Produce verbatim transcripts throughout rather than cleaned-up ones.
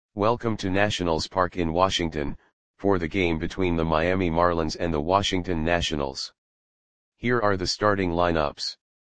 Welcome to Nationals Park in Washington, for the game between the Miami Marlins and the Washington Nationals. Here are the starting lineups.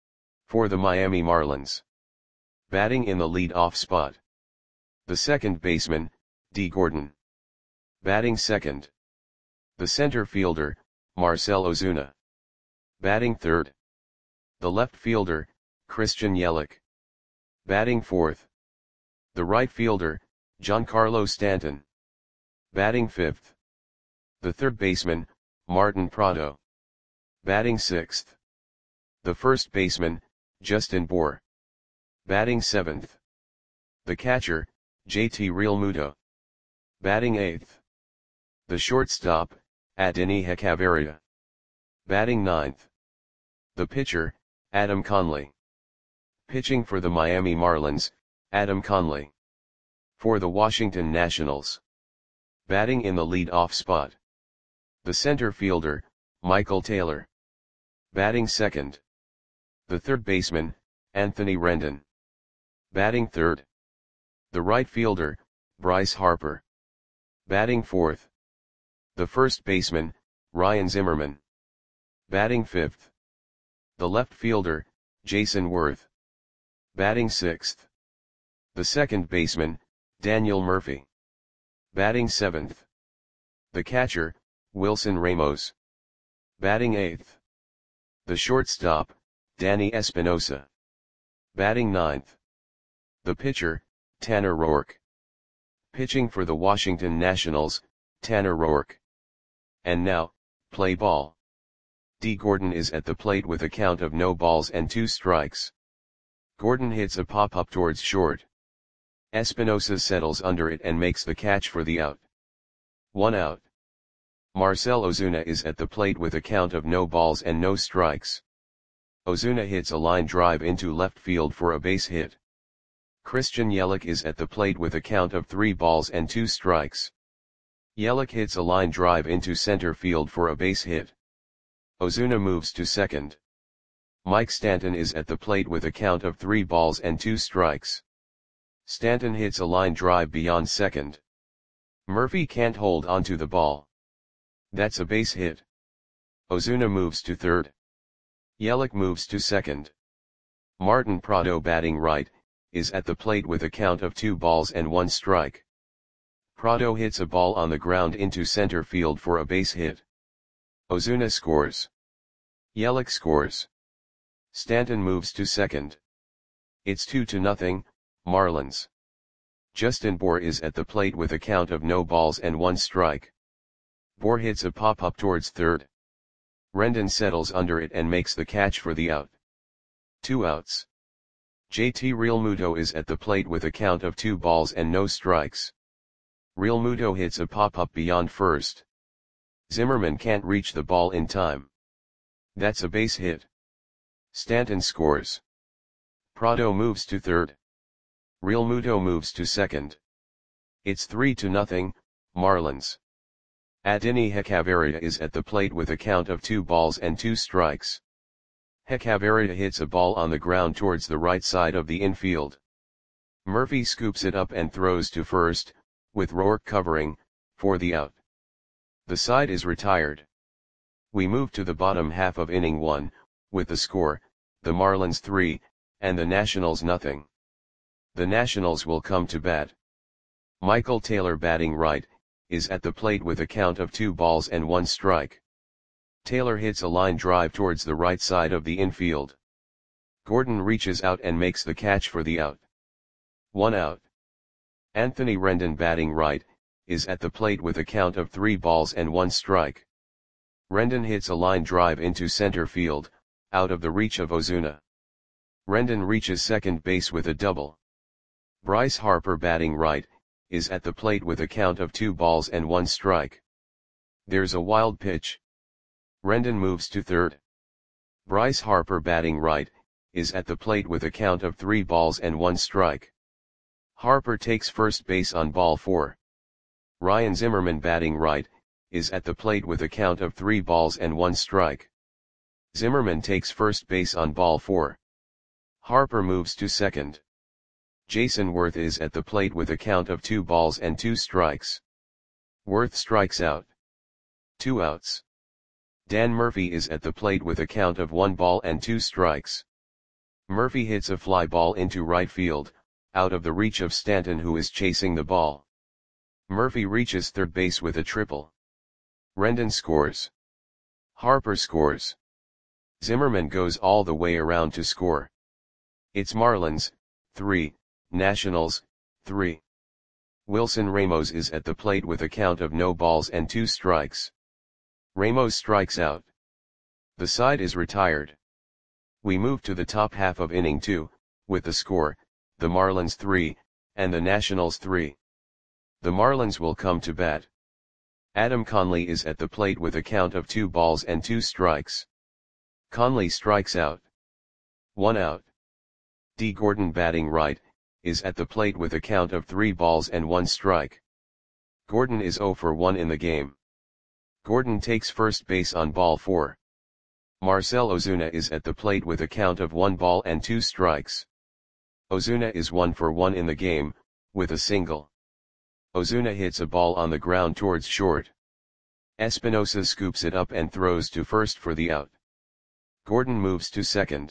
For the Miami Marlins. Batting in the lead-off spot. The second baseman, Dee Gordon. Batting second. The center fielder, Marcell Ozuna. Batting third. The left fielder, Christian Yelich. Batting fourth. The right fielder, Giancarlo Stanton. Batting fifth. The third baseman, Martin Prado. Batting sixth. The first baseman, Justin Bour. Batting seventh. The catcher, J T Realmuto. Batting eighth. The shortstop, Adeiny Hechavarria. Batting ninth. The pitcher, Adam Conley. Pitching for the Miami Marlins, Adam Conley. For the Washington Nationals. Batting in the lead-off spot. The center fielder, Michael Taylor. Batting second. The third baseman, Anthony Rendon. Batting third. The right fielder, Bryce Harper. Batting fourth. The first baseman, Ryan Zimmerman. Batting fifth. The left fielder, Jason Worth. Batting sixth. The second baseman, Daniel Murphy. Batting seventh. The catcher, Wilson Ramos. Batting eighth. The shortstop, Danny Espinosa. Batting ninth. The pitcher, Tanner Roark. Pitching for the Washington Nationals, Tanner Roark. And now, play ball. Dee Gordon is at the plate with a count of no balls and two strikes. Gordon hits a pop-up towards short. Espinosa settles under it and makes the catch for the out. One out. Marcell Ozuna is at the plate with a count of no balls and no strikes. Ozuna hits a line drive into left field for a base hit. Christian Yelich is at the plate with a count of three balls and two strikes. Yelich hits a line drive into center field for a base hit. Ozuna moves to second. Mike Stanton is at the plate with a count of three balls and two strikes. Stanton hits a line drive beyond second. Murphy can't hold onto the ball. That's a base hit. Ozuna moves to third. Yelich moves to second. Martin Prado, batting right, is at the plate with a count of two balls and one strike. Prado hits a ball on the ground into center field for a base hit. Ozuna scores. Yelich scores. Stanton moves to second. It's two to nothing, Marlins. Justin Bour is at the plate with a count of no balls and one strike. Bour hits a pop-up towards third. Rendon settles under it and makes the catch for the out. Two outs. J T Realmuto is at the plate with a count of two balls and no strikes. Realmuto hits a pop-up beyond first. Zimmerman can't reach the ball in time. That's a base hit. Stanton scores. Prado moves to third. Realmuto moves to second. It's three to nothing, Marlins. Adeiny Hechavarria is at the plate with a count of two balls and two strikes. Hechavarria hits a ball on the ground towards the right side of the infield. Murphy scoops it up and throws to first, with Roark covering, for the out. The side is retired. We move to the bottom half of inning one, with the score, the Marlins three, and the Nationals nothing. The Nationals will come to bat. Michael Taylor, batting right, is at the plate with a count of two balls and one strike. Taylor hits a line drive towards the right side of the infield. Gordon reaches out and makes the catch for the out. One out. Anthony Rendon, batting right, is at the plate with a count of three balls and one strike. Rendon hits a line drive into center field, out of the reach of Ozuna. Rendon reaches second base with a double. Bryce Harper, batting right, is at the plate with a count of two balls and one strike. There's a wild pitch. Rendon moves to third. Bryce Harper, batting right, is at the plate with a count of three balls and one strike. Harper takes first base on ball four. Ryan Zimmerman, batting right, is at the plate with a count of three balls and one strike. Zimmerman takes first base on ball four. Harper moves to second. Jason Worth is at the plate with a count of two balls and two strikes. Worth strikes out. Two outs. Dan Murphy is at the plate with a count of one ball and two strikes. Murphy hits a fly ball into right field, out of the reach of Stanton, who is chasing the ball. Murphy reaches third base with a triple. Rendon scores. Harper scores. Zimmerman goes all the way around to score. It's Marlins, three, Nationals, three. Wilson Ramos is at the plate with a count of no balls and two strikes. Ramos strikes out. The side is retired. We move to the top half of inning two, with the score, the Marlins three, and the Nationals three. The Marlins will come to bat. Adam Conley is at the plate with a count of two balls and two strikes. Conley strikes out. One out. D. Gordon, batting right, is at the plate with a count of three balls and one strike. Gordon is zero for one in the game. Gordon takes first base on ball four. Marcell Ozuna is at the plate with a count of one ball and two strikes. Ozuna is one for one in the game, with a single. Ozuna hits a ball on the ground towards short. Espinosa scoops it up and throws to first for the out. Gordon moves to second.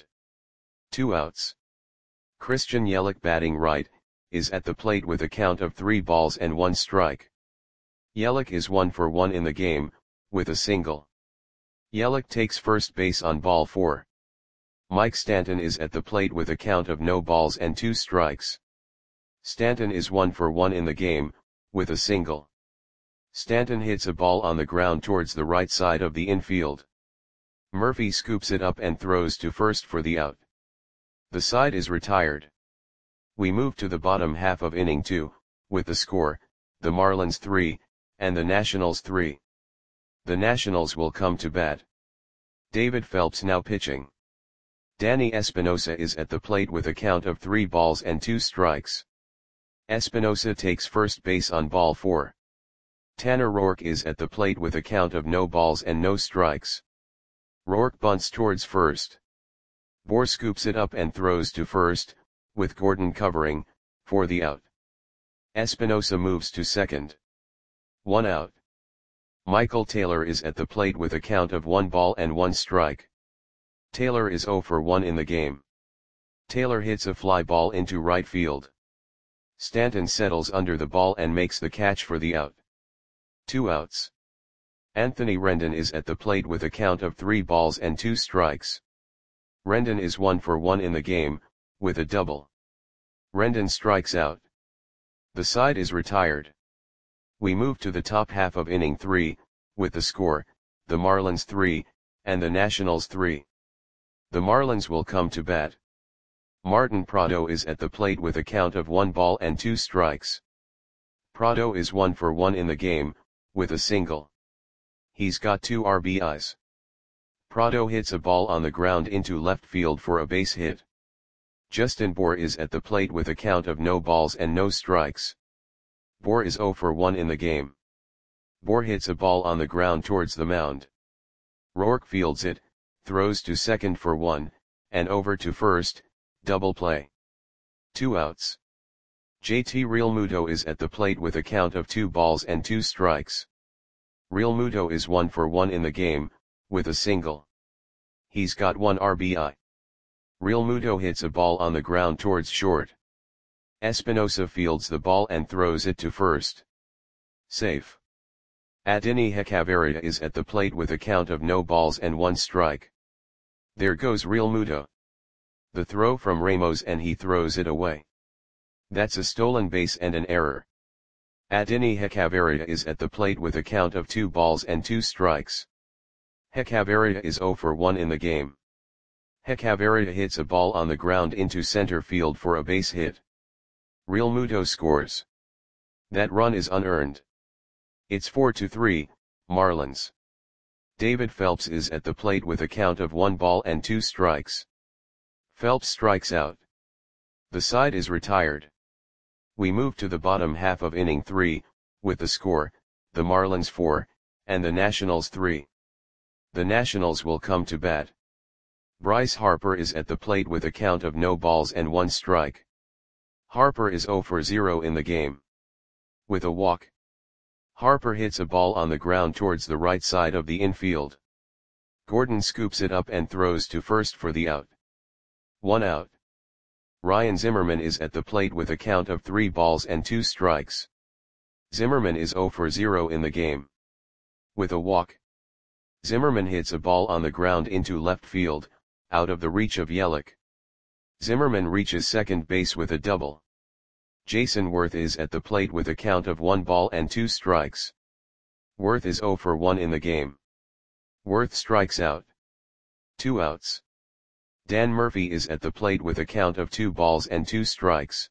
Two outs. Christian Yelich, batting right, is at the plate with a count of three balls and one strike. Yelich is one for one in the game, with a single. Yelich takes first base on ball four. Mike Stanton is at the plate with a count of no balls and two strikes. Stanton is one for one in the game, with a single. Stanton hits a ball on the ground towards the right side of the infield. Murphy scoops it up and throws to first for the out. The side is retired. We move to the bottom half of inning two, with the score, the Marlins three, and the Nationals three. The Nationals will come to bat. David Phelps now pitching. Danny Espinosa is at the plate with a count of three balls and two strikes. Espinosa takes first base on ball four. Tanner Roark is at the plate with a count of no balls and no strikes. Roark bunts towards first. Bohr scoops it up and throws to first, with Gordon covering, for the out. Espinosa moves to second. One out. Michael Taylor is at the plate with a count of one ball and one strike. Taylor is zero for one in the game. Taylor hits a fly ball into right field. Stanton settles under the ball and makes the catch for the out. Two outs. Anthony Rendon is at the plate with a count of three balls and two strikes. Rendon is one for one in the game, with a double. Rendon strikes out. The side is retired. We move to the top half of inning three, with the score, the Marlins three, and the Nationals three. The Marlins will come to bat. Martin Prado is at the plate with a count of one ball and two strikes. Prado is one for one in the game, with a single. He's got two R B Is. Prado hits a ball on the ground into left field for a base hit. Justin Bour is at the plate with a count of no balls and no strikes. Bour is zero for one in the game. Bour hits a ball on the ground towards the mound. Roark fields it, throws to second for one, and over to first, double play. Two outs. J T Realmuto is at the plate with a count of two balls and two strikes. Realmuto is one for one in the game, with a single. He's got one R B I. Realmuto hits a ball on the ground towards short. Espinosa fields the ball and throws it to first. Safe. Adeiny Hechavarria is at the plate with a count of no balls and one strike. There goes Realmuto. The throw from Ramos and he throws it away. That's a stolen base and an error. Adeiny Hechavarria is at the plate with a count of two balls and two strikes. Hechavarria is zero for one in the game. Hechavarria hits a ball on the ground into center field for a base hit. Realmuto scores. That run is unearned. It's four to three, Marlins. David Phelps is at the plate with a count of one ball and two strikes. Phelps strikes out. The side is retired. We move to the bottom half of inning three, with the score, the Marlins four, and the Nationals three. The Nationals will come to bat. Bryce Harper is at the plate with a count of no balls and one strike. Harper is zero for zero in the game. With a walk. Harper hits a ball on the ground towards the right side of the infield. Gordon scoops it up and throws to first for the out. One out. Ryan Zimmerman is at the plate with a count of three balls and two strikes. Zimmerman is zero for zero in the game. With a walk. Zimmerman hits a ball on the ground into left field, out of the reach of Yelich. Zimmerman reaches second base with a double. Jason Worth is at the plate with a count of one ball and two strikes. Worth is zero for one in the game. Worth strikes out. Two outs. Dan Murphy is at the plate with a count of two balls and two strikes.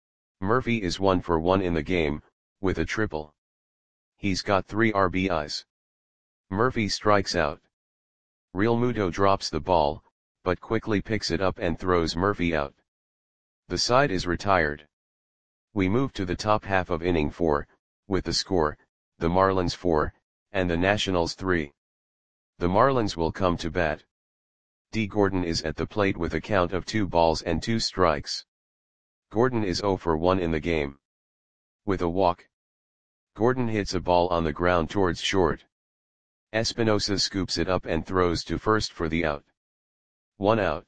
Murphy is one for one in the game, with a triple. He's got three R B Is. Murphy strikes out. Realmuto drops the ball, but quickly picks it up and throws Murphy out. The side is retired. We move to the top half of inning four, with the score, the Marlins four, and the Nationals three. The Marlins will come to bat. D. Gordon is at the plate with a count of two balls and two strikes. Gordon is zero for one in the game. With a walk. Gordon hits a ball on the ground towards short. Espinosa scoops it up and throws to first for the out. One out.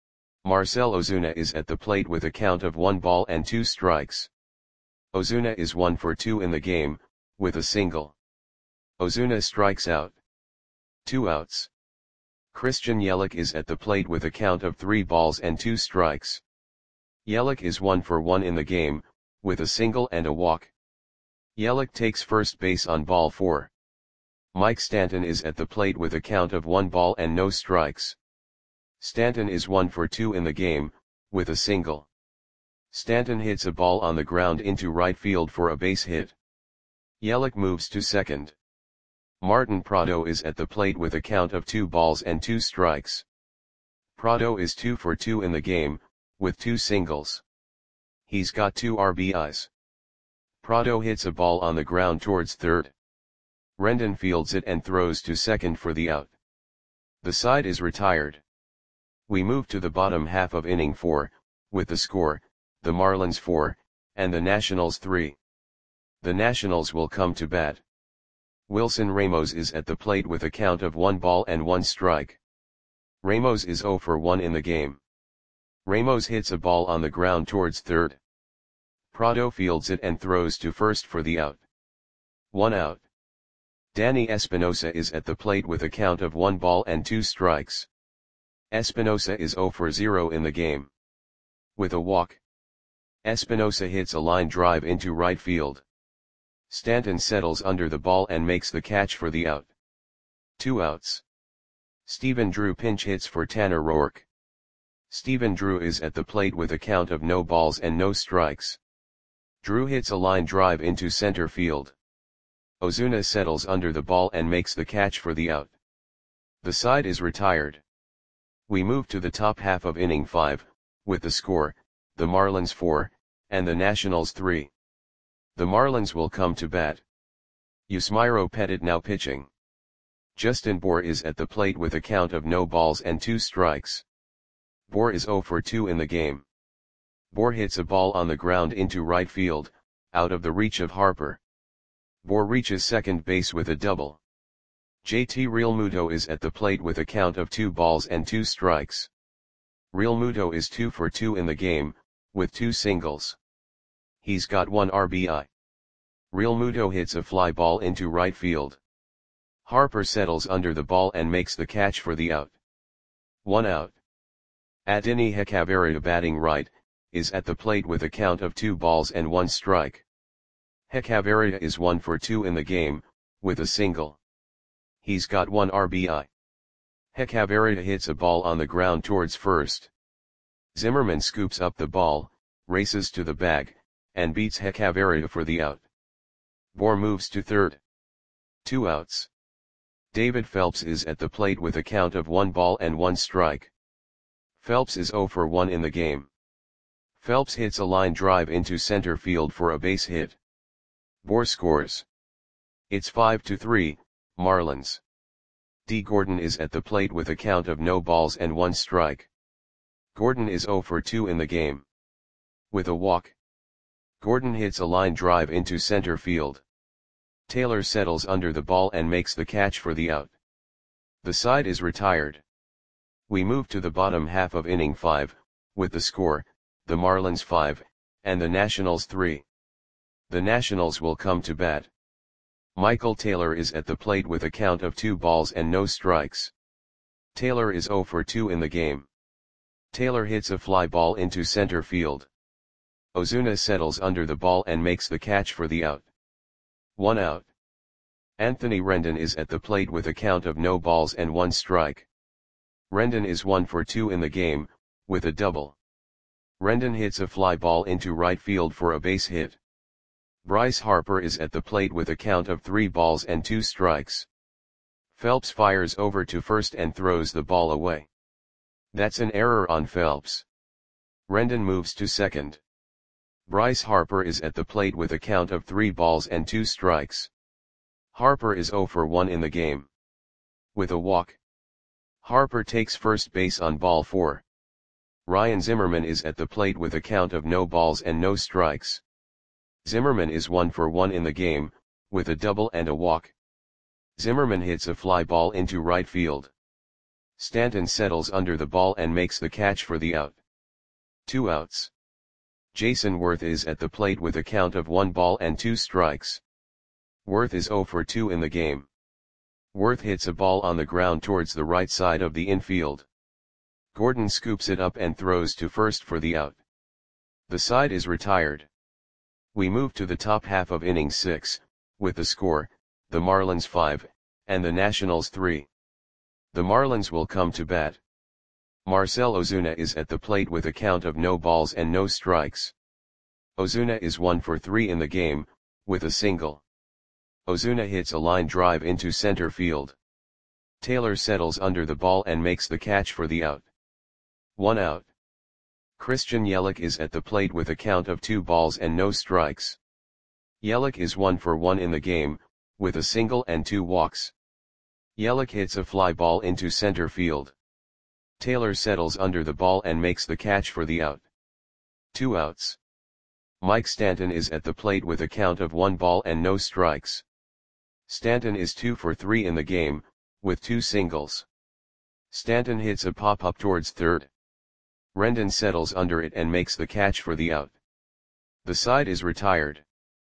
Marcell Ozuna is at the plate with a count of one ball and two strikes. Ozuna is one for two in the game, with a single. Ozuna strikes out. Two outs. Christian Yelich is at the plate with a count of three balls and two strikes. Yelich is one for one in the game, with a single and a walk. Yelich takes first base on ball four. Mike Stanton is at the plate with a count of one ball and no strikes. Stanton is one for two in the game, with a single. Stanton hits a ball on the ground into right field for a base hit. Yelich moves to second. Martin Prado is at the plate with a count of two balls and two strikes. Prado is two for two in the game, with two singles. He's got two R B Is. Prado hits a ball on the ground towards third. Rendon fields it and throws to second for the out. The side is retired. We move to the bottom half of inning four, with the score, the Marlins four, and the Nationals three. The Nationals will come to bat. Wilson Ramos is at the plate with a count of one ball and one strike. Ramos is zero for one in the game. Ramos hits a ball on the ground towards third. Prado fields it and throws to first for the out. One out. Danny Espinosa is at the plate with a count of one ball and two strikes. Espinosa is zero for zero in the game. With a walk. Espinosa hits a line drive into right field. Stanton settles under the ball and makes the catch for the out. Two outs. Stephen Drew pinch hits for Tanner Roark. Stephen Drew is at the plate with a count of no balls and no strikes. Drew hits a line drive into center field. Ozuna settles under the ball and makes the catch for the out. The side is retired. We move to the top half of inning five, with the score, the Marlins four, and the Nationals three. The Marlins will come to bat. Yusmeiro Petit now pitching. Justin Bour is at the plate with a count of no balls and two strikes. Bour is zero for two in the game. Bour hits a ball on the ground into right field, out of the reach of Harper. Bour reaches second base with a double. J T Realmuto is at the plate with a count of two balls and two strikes. Realmuto is two for two in the game, with two singles. He's got one R B I. Realmuto hits a fly ball into right field. Harper settles under the ball and makes the catch for the out. One out. Adeiny Hechavarria batting right, is at the plate with a count of two balls and one strike. Hechavarria is one for two in the game, with a single. He's got one R B I. Hechavarria hits a ball on the ground towards first. Zimmerman scoops up the ball, races to the bag, and beats Hechavarria for the out. Bour moves to third. Two outs. David Phelps is at the plate with a count of one ball and one strike. Phelps is zero for one in the game. Phelps hits a line drive into center field for a base hit. Bour scores. It's five to three, Marlins. D. Gordon is at the plate with a count of no balls and one strike. Gordon is zero for two in the game. With a walk. Gordon hits a line drive into center field. Taylor settles under the ball and makes the catch for the out. The side is retired. We move to the bottom half of inning five, with the score, the Marlins five, and the Nationals three. The Nationals will come to bat. Michael Taylor is at the plate with a count of two balls and no strikes. Taylor is zero for two in the game. Taylor hits a fly ball into center field. Ozuna settles under the ball and makes the catch for the out. One out. Anthony Rendon is at the plate with a count of no balls and one strike. Rendon is one for two in the game, with a double. Rendon hits a fly ball into right field for a base hit. Bryce Harper is at the plate with a count of three balls and two strikes. Phelps fires over to first and throws the ball away. That's an error on Phelps. Rendon moves to second. Bryce Harper is at the plate with a count of three balls and two strikes. Harper is zero for one in the game. With a walk. Harper takes first base on ball four. Ryan Zimmerman is at the plate with a count of no balls and no strikes. Zimmerman is one for one in the game, with a double and a walk. Zimmerman hits a fly ball into right field. Stanton settles under the ball and makes the catch for the out. Two outs. Jason Worth is at the plate with a count of one ball and two strikes. Worth is zero for two in the game. Worth hits a ball on the ground towards the right side of the infield. Gordon scoops it up and throws to first for the out. The side is retired. We move to the top half of inning six, with the score, the Marlins five, and the Nationals three. The Marlins will come to bat. Marcell Ozuna is at the plate with a count of no balls and no strikes. Ozuna is one for three in the game, with a single. Ozuna hits a line drive into center field. Taylor settles under the ball and makes the catch for the out. One out. Christian Yelich is at the plate with a count of two balls and no strikes. Yelich is one for one in the game, with a single and two walks. Yelich hits a fly ball into center field. Taylor settles under the ball and makes the catch for the out. Two outs. Mike Stanton is at the plate with a count of one ball and no strikes. Stanton is two for three in the game, with two singles. Stanton hits a pop-up towards third. Rendon settles under it and makes the catch for the out. The side is retired.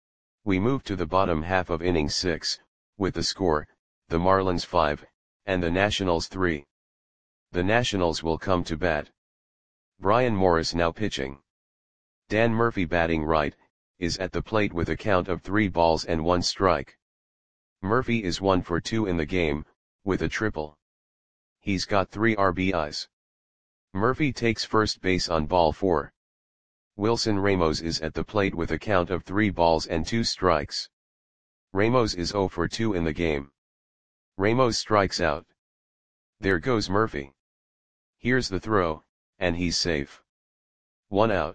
We move to the bottom half of inning six, with the score, the Marlins five, and the Nationals three. The Nationals will come to bat. Brian Morris now pitching. Dan Murphy batting right, is at the plate with a count of three balls and one strike. Murphy is one for two in the game, with a triple. He's got three R B Is. Murphy takes first base on ball four. Wilson Ramos is at the plate with a count of three balls and two strikes. Ramos is zero for two in the game. Ramos strikes out. There goes Murphy. Here's the throw, and he's safe. One out.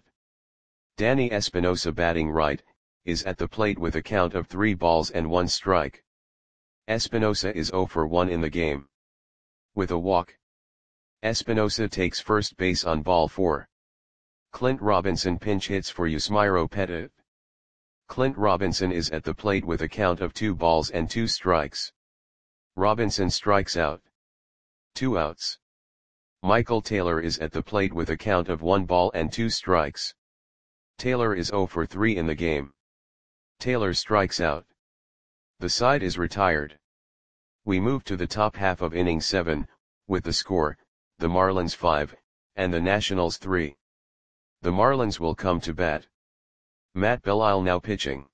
Danny Espinosa batting right, is at the plate with a count of three balls and one strike. Espinosa is zero for one in the game. With a walk. Espinosa takes first base on ball four. Clint Robinson pinch hits for Yusmeiro Petit. Clint Robinson is at the plate with a count of two balls and two strikes. Robinson strikes out. Two outs. Michael Taylor is at the plate with a count of one ball and two strikes. Taylor is zero for three in the game. Taylor strikes out. The side is retired. We move to the top half of inning seven, with the score, the Marlins five, and the Nationals three. The Marlins will come to bat. Matt Belisle now pitching.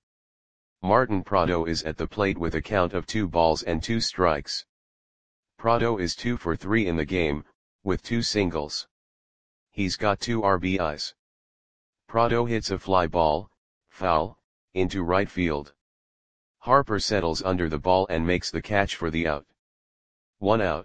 Martin Prado is at the plate with a count of two balls and two strikes. Prado is two for three in the game, with two singles. He's got two R B Is. Prado hits a fly ball, foul, into right field. Harper settles under the ball and makes the catch for the out. One out.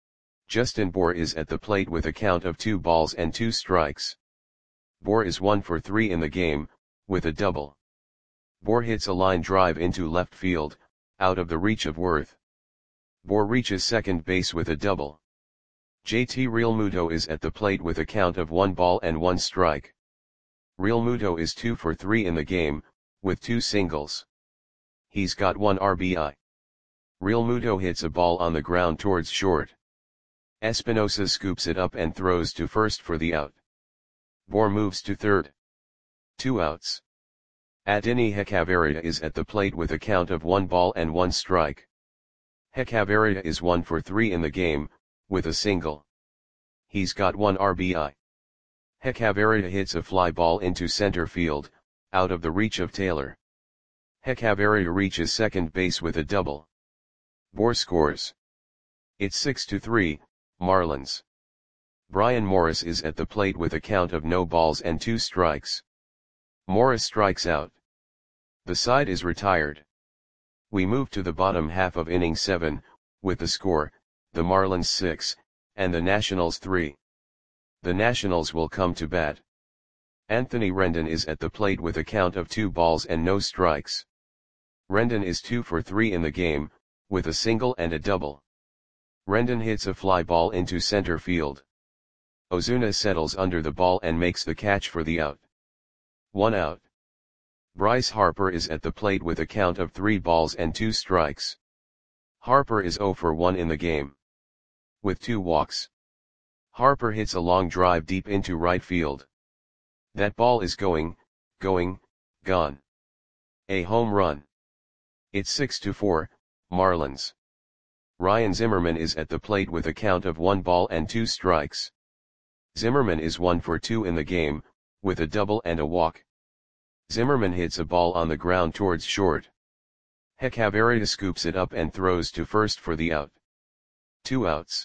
Justin Bour is at the plate with a count of two balls and two strikes. Bour is one for three in the game, with a double. Bour hits a line drive into left field, out of the reach of Worth. Bour reaches second base with a double. J T Realmuto is at the plate with a count of one ball and one strike. Real Muto is two for three in the game, with two singles. He's got one R B I. Real Muto hits a ball on the ground towards short. Espinosa scoops it up and throws to first for the out. Boer moves to third. Two outs. Adini Hechavarria is at the plate with a count of one ball and one strike. Hechavarria is one for three in the game, with a single. He's got one R B I. Hechavarria hits a fly ball into center field, out of the reach of Taylor. Hechavarria reaches second base with a double. Boer scores. It's six to three, Marlins. Brian Morris is at the plate with a count of no balls and two strikes. Morris strikes out. The side is retired. We move to the bottom half of inning seven, with the score, the Marlins six, and the Nationals three. The Nationals will come to bat. Anthony Rendon is at the plate with a count of two balls and no strikes. Rendon is two for three in the game, with a single and a double. Rendon hits a fly ball into center field. Ozuna settles under the ball and makes the catch for the out. One out. Bryce Harper is at the plate with a count of three balls and two strikes. Harper is zero for one in the game, with two walks. Harper hits a long drive deep into right field. That ball is going, going, gone. A home run. It's six to four, Marlins. Ryan Zimmerman is at the plate with a count of one ball and two strikes. Zimmerman is one for two in the game, with a double and a walk. Zimmerman hits a ball on the ground towards short. Hechavarria scoops it up and throws to first for the out. Two outs.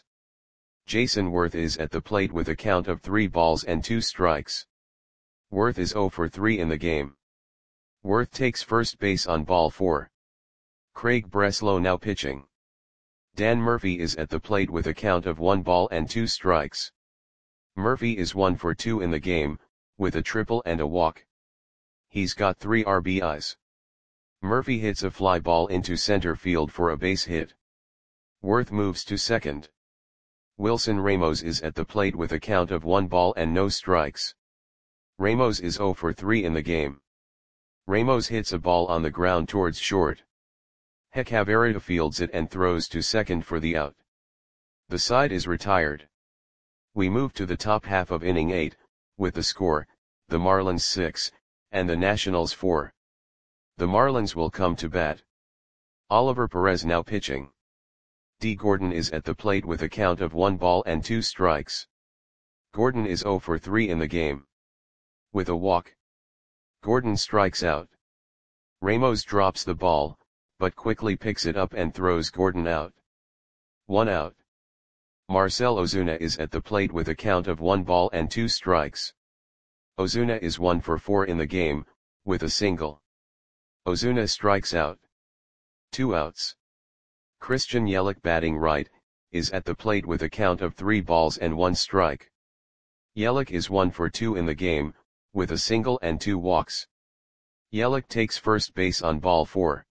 Jason Worth is at the plate with a count of three balls and two strikes. Worth is zero for three in the game. Worth takes first base on ball four. Craig Breslow now pitching. Dan Murphy is at the plate with a count of one ball and two strikes. Murphy is one for two in the game, with a triple and a walk. He's got three R B Is. Murphy hits a fly ball into center field for a base hit. Worth moves to second. Wilson Ramos is at the plate with a count of one ball and no strikes. Ramos is zero for three in the game. Ramos hits a ball on the ground towards short. Hechavarria fields it and throws to second for the out. The side is retired. We move to the top half of inning eight, with the score, the Marlins six, and the Nationals four. The Marlins will come to bat. Oliver Perez now pitching. D. Gordon is at the plate with a count of one ball and two strikes. Gordon is zero for three in the game, with a walk. Gordon strikes out. Ramos drops the ball, but quickly picks it up and throws Gordon out. One out. Marcell Ozuna is at the plate with a count of one ball and two strikes. Ozuna is one for four in the game, with a single. Ozuna strikes out. Two outs. Christian Yelich batting right, is at the plate with a count of three balls and one strike. Yelich is one for two in the game, with a single and two walks. Yelich takes first base on ball four.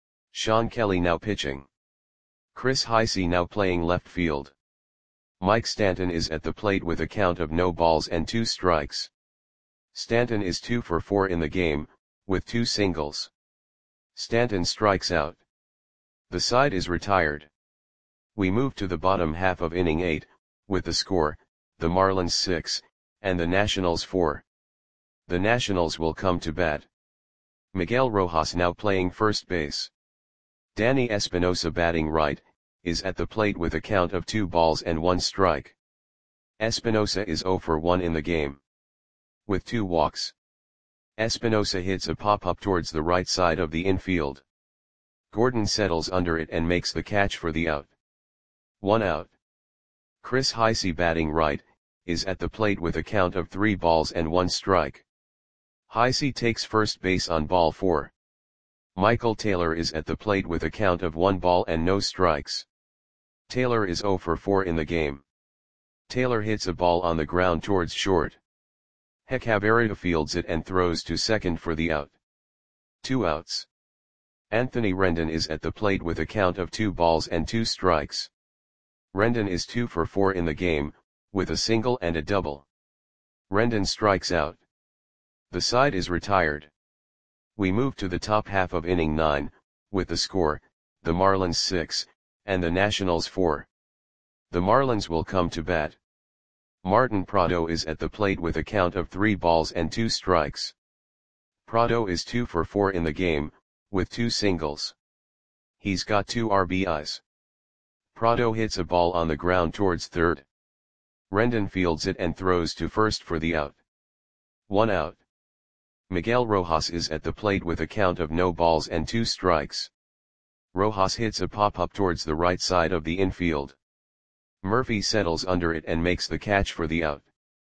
Sean Kelly now pitching. Chris Heisey now playing left field. Mike Stanton is at the plate with a count of no balls and two strikes. Stanton is two for four in the game, with two singles. Stanton strikes out. The side is retired. We move to the bottom half of inning eight, with the score, the Marlins six, and the Nationals four. The Nationals will come to bat. Miguel Rojas now playing first base. Danny Espinosa batting right, is at the plate with a count of two balls and one strike. Espinosa is zero for one in the game, with two walks. Espinosa hits a pop-up towards the right side of the infield. Gordon settles under it and makes the catch for the out. One out. Chris Heisey batting right, is at the plate with a count of three balls and one strike. Heisey takes first base on ball four. Michael Taylor is at the plate with a count of one ball and no strikes. Taylor is zero for four in the game. Taylor hits a ball on the ground towards short. Hechavarria fields it and throws to second for the out. Two outs. Anthony Rendon is at the plate with a count of two balls and two strikes. Rendon is two for four in the game, with a single and a double. Rendon strikes out. The side is retired. We move to the top half of inning nine, with the score, the Marlins six, and the Nationals four. The Marlins will come to bat. Martin Prado is at the plate with a count of three balls and two strikes. Prado is two for four in the game, with two singles. He's got two R B Is. Prado hits a ball on the ground towards third. Rendon fields it and throws to first for the out. One out. Miguel Rojas is at the plate with a count of no balls and two strikes. Rojas hits a pop-up towards the right side of the infield. Murphy settles under it and makes the catch for the out.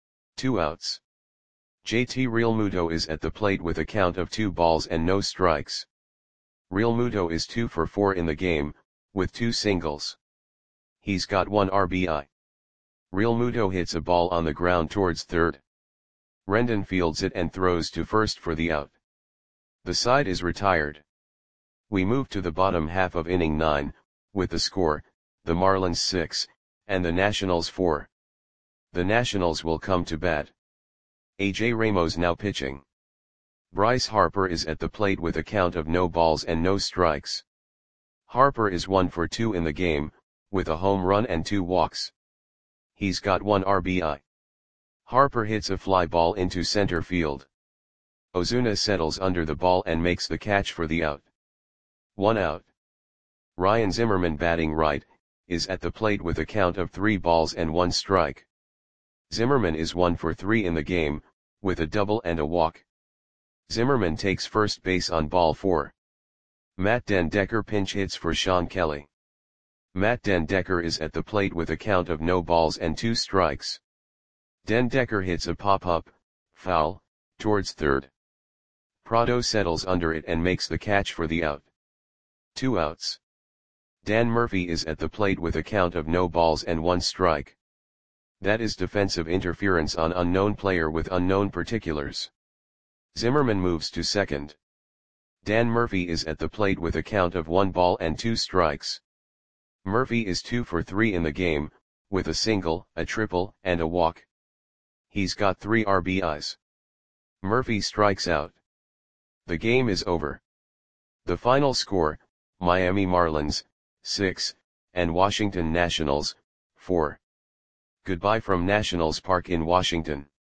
Two outs. J T Realmuto is at the plate with a count of two balls and no strikes. Realmuto is two for four in the game, with two singles. He's got one R B I. Realmuto hits a ball on the ground towards third. Rendon fields it and throws to first for the out. The side is retired. We move to the bottom half of inning nine, with the score, the Marlins six, and the Nationals four. The Nationals will come to bat. A J Ramos now pitching. Bryce Harper is at the plate with a count of no balls and no strikes. Harper is one for two in the game, with a home run and two walks. He's got one R B I. Harper hits a fly ball into center field. Ozuna settles under the ball and makes the catch for the out. One out. Ryan Zimmerman, batting right, is at the plate with a count of three balls and one strike. Zimmerman is one for three in the game, with a double and a walk. Zimmerman takes first base on ball four. Matt den Dekker pinch hits for Sean Kelly. Matt den Dekker is at the plate with a count of no balls and two strikes. Den Dekker hits a pop-up, foul, towards third. Prado settles under it and makes the catch for the out. Two outs. Dan Murphy is at the plate with a count of no balls and one strike. That is defensive interference on unknown player with unknown particulars. Zimmerman moves to second. Dan Murphy is at the plate with a count of one ball and two strikes. Murphy is two for three in the game, with a single, a triple, and a walk. He's got three R B Is. Murphy strikes out. The game is over. The final score, Miami Marlins, six, and Washington Nationals, four. Goodbye from Nationals Park in Washington.